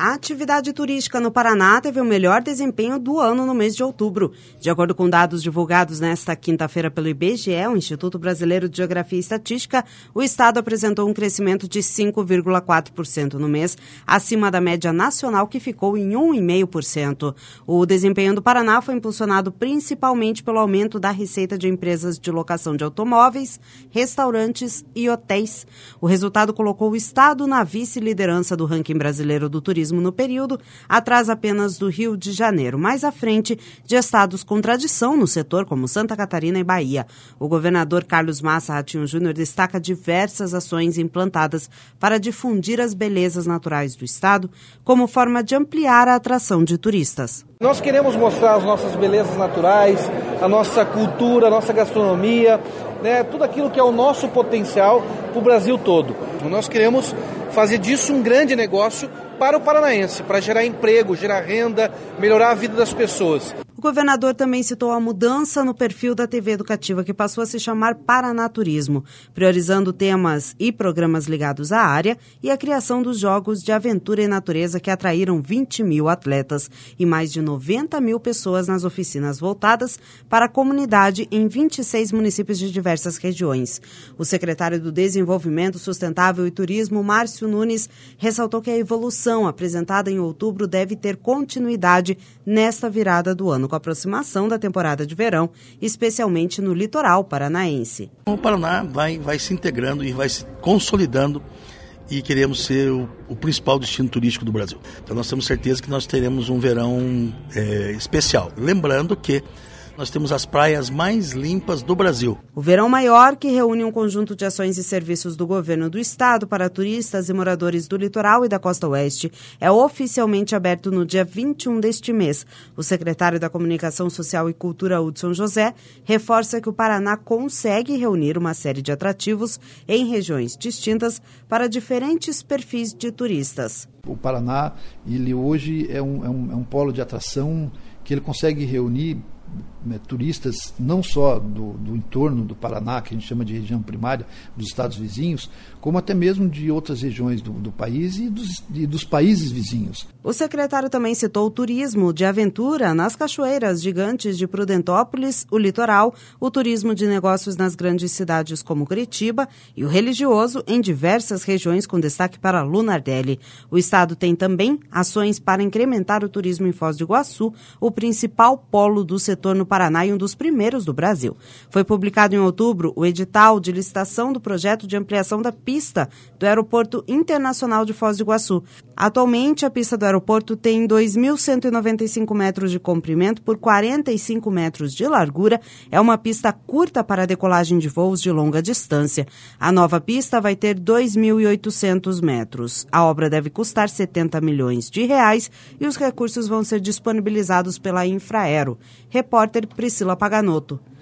A atividade turística no Paraná teve o melhor desempenho do ano no mês de outubro. De acordo com dados divulgados nesta quinta-feira pelo IBGE, o Instituto Brasileiro de Geografia e Estatística, o estado apresentou um crescimento de 5,4% no mês, acima da média nacional, que ficou em 1,5%. O desempenho do Paraná foi impulsionado principalmente pelo aumento da receita de empresas de locação de automóveis, restaurantes e hotéis. O resultado colocou o estado na vice-liderança do ranking brasileiro do turismo no período, atrás apenas do Rio de Janeiro, mais à frente de estados com tradição no setor, como Santa Catarina e Bahia. O governador Carlos Massa Ratinho Júnior destaca diversas ações implantadas para difundir as belezas naturais do estado, como forma de ampliar a atração de turistas. Nós queremos mostrar as nossas belezas naturais, a nossa cultura, a nossa gastronomia, tudo aquilo que é o nosso potencial para o Brasil todo. Nós queremos fazer disso um grande negócio para o paranaense, para gerar emprego, gerar renda, melhorar a vida das pessoas. O governador também citou a mudança no perfil da TV educativa, que passou a se chamar Paranaturismo, priorizando temas e programas ligados à área e a criação dos Jogos de Aventura e Natureza, que atraíram 20 mil atletas e mais de 90 mil pessoas nas oficinas voltadas para a comunidade em 26 municípios de diversas regiões. O secretário do Desenvolvimento Sustentável e Turismo, Márcio Nunes, ressaltou que a evolução apresentada em outubro deve ter continuidade nesta virada do ano, com a aproximação da temporada de verão, especialmente no litoral paranaense. O Paraná vai se integrando e vai se consolidando e queremos ser o principal destino turístico do Brasil. Então nós temos certeza que nós teremos um verão especial. Lembrando que nós temos as praias mais limpas do Brasil. O Verão Maior, que reúne um conjunto de ações e serviços do governo do estado para turistas e moradores do litoral e da costa oeste, é oficialmente aberto no dia 21 deste mês. O secretário da Comunicação Social e Cultura, Hudson José, reforça que o Paraná consegue reunir uma série de atrativos em regiões distintas para diferentes perfis de turistas. O Paraná, ele hoje é um polo de atração que ele consegue reunir turistas não só do entorno do Paraná, que a gente chama de região primária, dos estados vizinhos, como até mesmo de outras regiões do país e dos países vizinhos. O secretário também citou o turismo de aventura nas cachoeiras gigantes de Prudentópolis, o litoral, o turismo de negócios nas grandes cidades como Curitiba e o religioso em diversas regiões, com destaque para Lunardelli. O estado tem também ações para incrementar o turismo em Foz do Iguaçu, o principal polo do setor no Paraná e um dos primeiros do Brasil. Foi publicado em outubro o edital de licitação do projeto de ampliação da pista do Aeroporto Internacional de Foz do Iguaçu. Atualmente, a pista do aeroporto tem 2.195 metros de comprimento por 45 metros de largura. É uma pista curta para a decolagem de voos de longa distância. A nova pista vai ter 2.800 metros. A obra deve custar R$70 milhões e os recursos vão ser disponibilizados pela Infraero. Repórter Priscila Paganotto.